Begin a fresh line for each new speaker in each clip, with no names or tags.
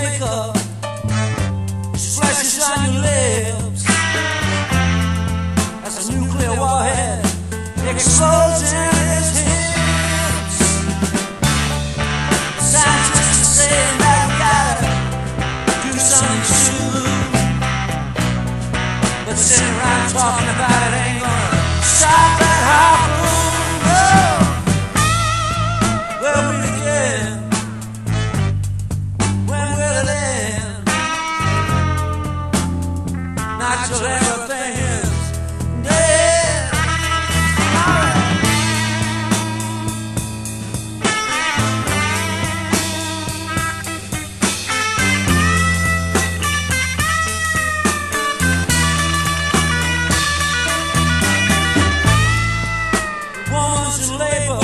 makeup splashes on your lips as a nuclear warhead explodes in his hips. Scientists are saying that we gotta do something soon, but sitting around talking about it ain't gonna stop that harpoon. Oh, where will we begin? When will it end? Not till everything is dead. The woman's in labor,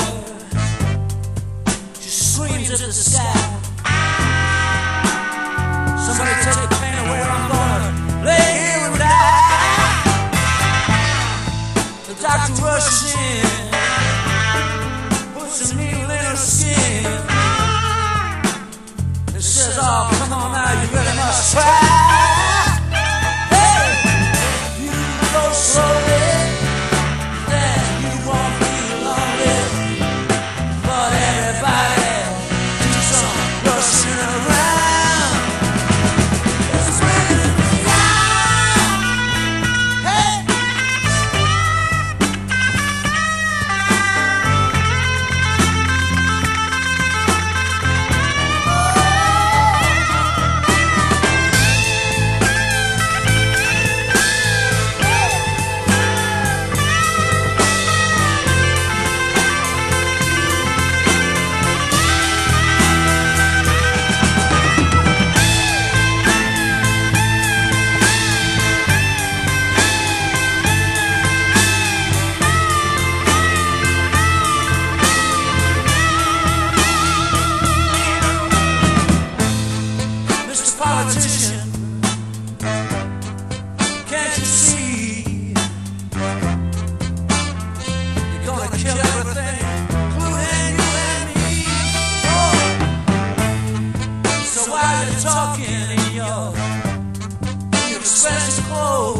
she screams at the sky. Somebody take the pain away, I'm gonna lay here and die. The doctor rushes in, puts a needle in her skin, and says, oh, come on now, you really must try. Hey, you go slowly, then you won't be lonely. But everybody do some rushing around. It's raining down. Hey. Mr. Politician, can't you see? You're gonna kill everything, including you and me. Oh. So while you're talking in your expensive clothes,